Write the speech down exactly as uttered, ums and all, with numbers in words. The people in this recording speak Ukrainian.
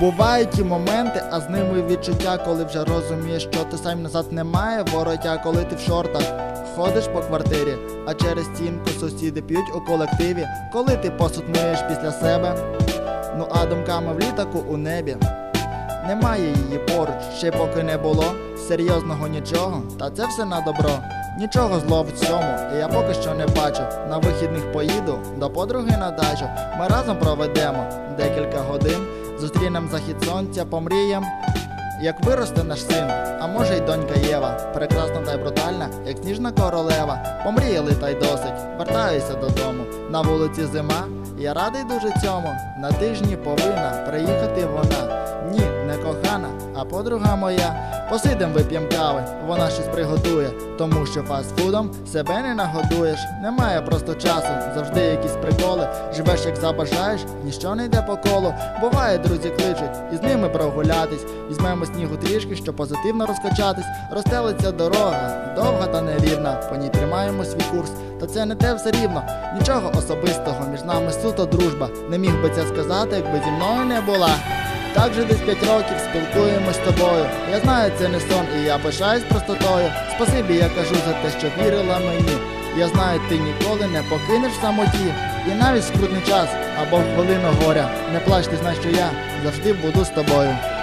Бувають ті моменти, а з ними відчуття, коли вже розумієш, що ти сам назад немає вороття, коли ти в шортах ходиш по квартирі, а через стінку сусіди п'ють у колективі, коли ти посуд миєш після себе, ну а думками в літаку у небі. Немає її поруч, ще поки не було серйозного нічого, та це все на добро. Нічого злого в цьому, і я поки що не бачу. На вихідних поїду до подруги на дачу. Ми разом проведемо декілька годин, зустрінем захід сонця, помрієм, як виросте наш син, а може й донька Єва, прекрасна та й брутальна, як сніжна королева. Помріяли та й досить, вертаюся додому. На вулиці зима, я радий дуже цьому. На тижні повинна приїхати вона. Ні, не кохана, а подруга моя. Посидем, вип'єм кави, вона щось приготує, тому що фастфудом себе не нагодуєш. Немає просто часу, завжди якісь приколи. Живеш як забажаєш, ніщо не йде по колу. Буває, друзі кличуть, і з ними прогулятись. Візьмемо снігу трішки, щоб позитивно розкачатись. Розстелиться дорога, довга та нерівна, по ній тримаємо свій курс. Та це не те все рівно, нічого особистого, між нами суто дружба. Не міг би це сказати, якби зі мною не була. Так вже десь п'ять років спілкуємось з тобою. Я знаю, це не сон, і я пишаюсь простотою. Спасибі, я кажу за те, що вірила мені. Я знаю, ти ніколи не покинеш в самоті. І навіть в скрутний час або в хвилину горя не плач, ти знай, що я завжди буду з тобою.